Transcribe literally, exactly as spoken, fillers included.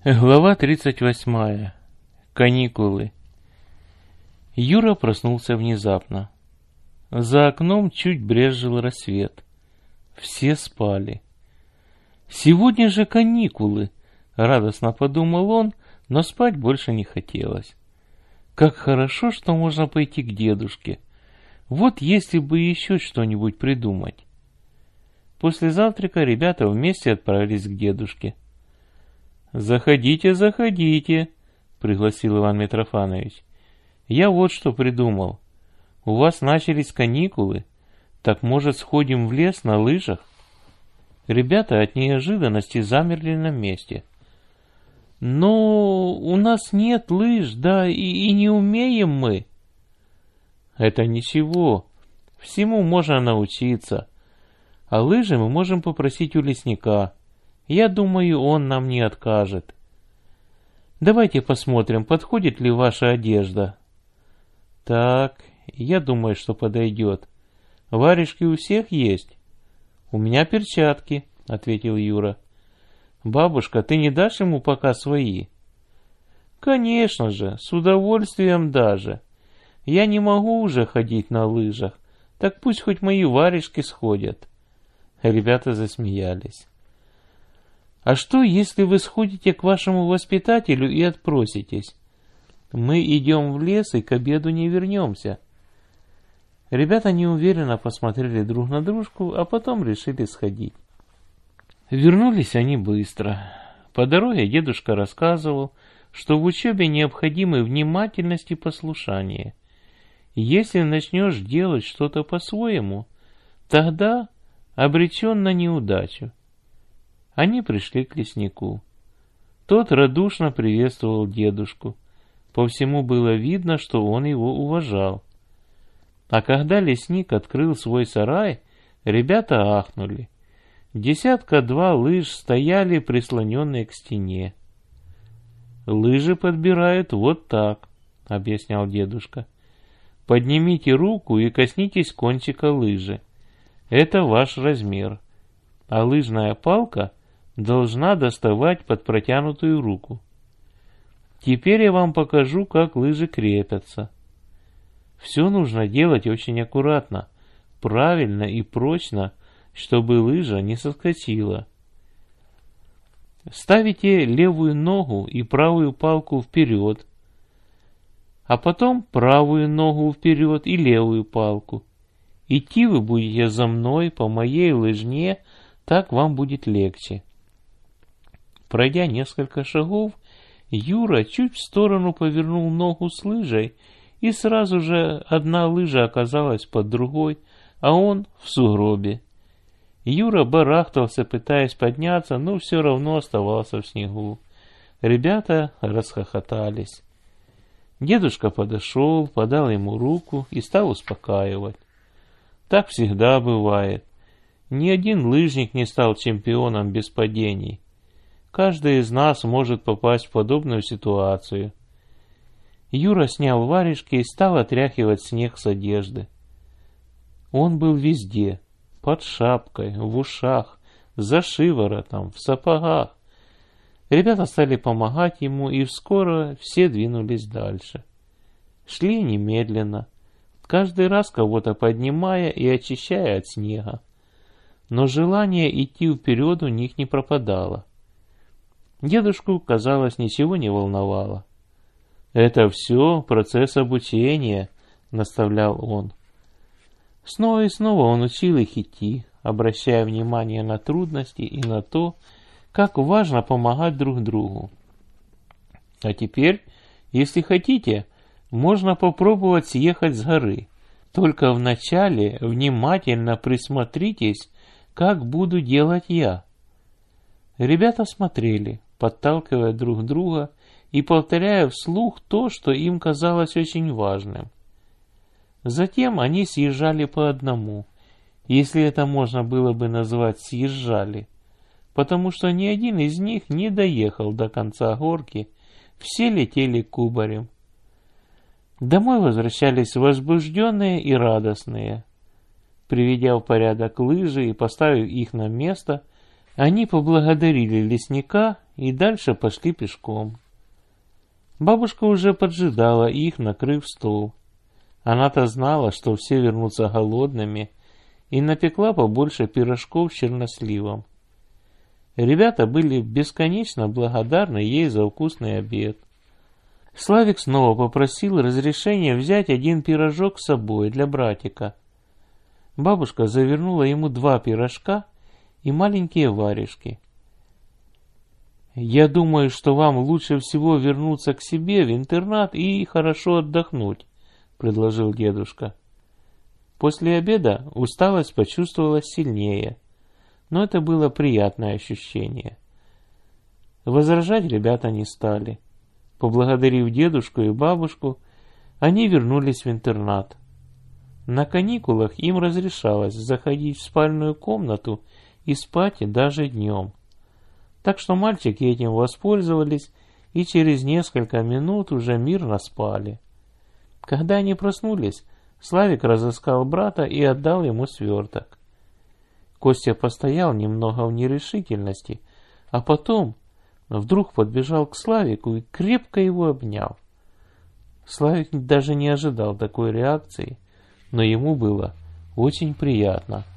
Глава тридцать восьмая. Каникулы. Юра проснулся внезапно. За окном чуть брезжил рассвет. Все спали. «Сегодня же каникулы!» — радостно подумал он, но спать больше не хотелось. «Как хорошо, что можно пойти к дедушке. Вот если бы еще что-нибудь придумать». После завтрака ребята вместе отправились к дедушке. «Заходите, заходите», — пригласил Иван Митрофанович. «Я вот что придумал. У вас начались каникулы, так, может, сходим в лес на лыжах?» Ребята от неожиданности замерли на месте. «Но у нас нет лыж, да, и, и не умеем мы». «Это ничего, всему можно научиться. А лыжи мы можем попросить у лесника. Я думаю, он нам не откажет. Давайте посмотрим, подходит ли ваша одежда». «Так, я думаю, что подойдет. Варежки у всех есть?» «У меня перчатки», — ответил Юра. «Бабушка, ты не дашь ему пока свои?» «Конечно же, с удовольствием даже. Я не могу уже ходить на лыжах, так пусть хоть мои варежки сходят». Ребята засмеялись. «А что, если вы сходите к вашему воспитателю и отпроситесь? Мы идем в лес и к обеду не вернемся». Ребята неуверенно посмотрели друг на дружку, а потом решили сходить. Вернулись они быстро. По дороге дедушка рассказывал, что в учебе необходимы внимательность и послушание. Если начнешь делать что-то по-своему, тогда обречен на неудачу. Они пришли к леснику. Тот радушно приветствовал дедушку. По всему было видно, что он его уважал. А когда лесник открыл свой сарай, ребята ахнули. Десятка-два лыж стояли, прислоненные к стене. «Лыжи подбирают вот так», — объяснял дедушка. «Поднимите руку и коснитесь кончика лыжи. Это ваш размер. А лыжная палка должна доставать под протянутую руку. Теперь я вам покажу, как лыжи крепятся. Все нужно делать очень аккуратно, правильно и прочно, чтобы лыжа не соскочила. Ставите левую ногу и правую палку вперед, а потом правую ногу вперед и левую палку. Идти вы будете за мной по моей лыжне, так вам будет легче». Пройдя несколько шагов, Юра чуть в сторону повернул ногу с лыжей, и сразу же одна лыжа оказалась под другой, а он в сугробе. Юра барахтался, пытаясь подняться, но все равно оставался в снегу. Ребята расхохотались. Дедушка подошел, подал ему руку и стал успокаивать. Так всегда бывает. Ни один лыжник не стал чемпионом без падений. Каждый из нас может попасть в подобную ситуацию. Юра снял варежки и стал отряхивать снег с одежды. Он был везде. Под шапкой, в ушах, за шиворотом, в сапогах. Ребята стали помогать ему, и вскоре все двинулись дальше. Шли немедленно, каждый раз кого-то поднимая и очищая от снега. Но желание идти вперед у них не пропадало. Дедушку, казалось, ничего не волновало. «Это все процесс обучения», — наставлял он. Снова и снова он учил их идти, обращая внимание на трудности и на то, как важно помогать друг другу. «А теперь, если хотите, можно попробовать съехать с горы. Только вначале внимательно присмотритесь, как буду делать я». Ребята смотрели, подталкивая друг друга и повторяя вслух то, что им казалось очень важным. Затем они съезжали по одному, если это можно было бы назвать съезжали, потому что ни один из них не доехал до конца горки, все летели кубарем. Домой возвращались возбужденные и радостные. Приведя в порядок лыжи и поставив их на место, они поблагодарили лесника и дальше пошли пешком. Бабушка уже поджидала их, накрыв стол. Она-то знала, что все вернутся голодными, и напекла побольше пирожков с черносливом. Ребята были бесконечно благодарны ей за вкусный обед. Славик снова попросил разрешения взять один пирожок с собой для братика. Бабушка завернула ему два пирожка и маленькие варежки. «Я думаю, что вам лучше всего вернуться к себе в интернат и хорошо отдохнуть», — предложил дедушка. После обеда усталость почувствовалась сильнее, но это было приятное ощущение. Возражать ребята не стали. Поблагодарив дедушку и бабушку, они вернулись в интернат. На каникулах им разрешалось заходить в спальную комнату и спать даже днем. Так что мальчики этим воспользовались и через несколько минут уже мирно спали. Когда они проснулись, Славик разыскал брата и отдал ему сверток. Костя постоял немного в нерешительности, а потом вдруг подбежал к Славику и крепко его обнял. Славик даже не ожидал такой реакции, но ему было очень приятно.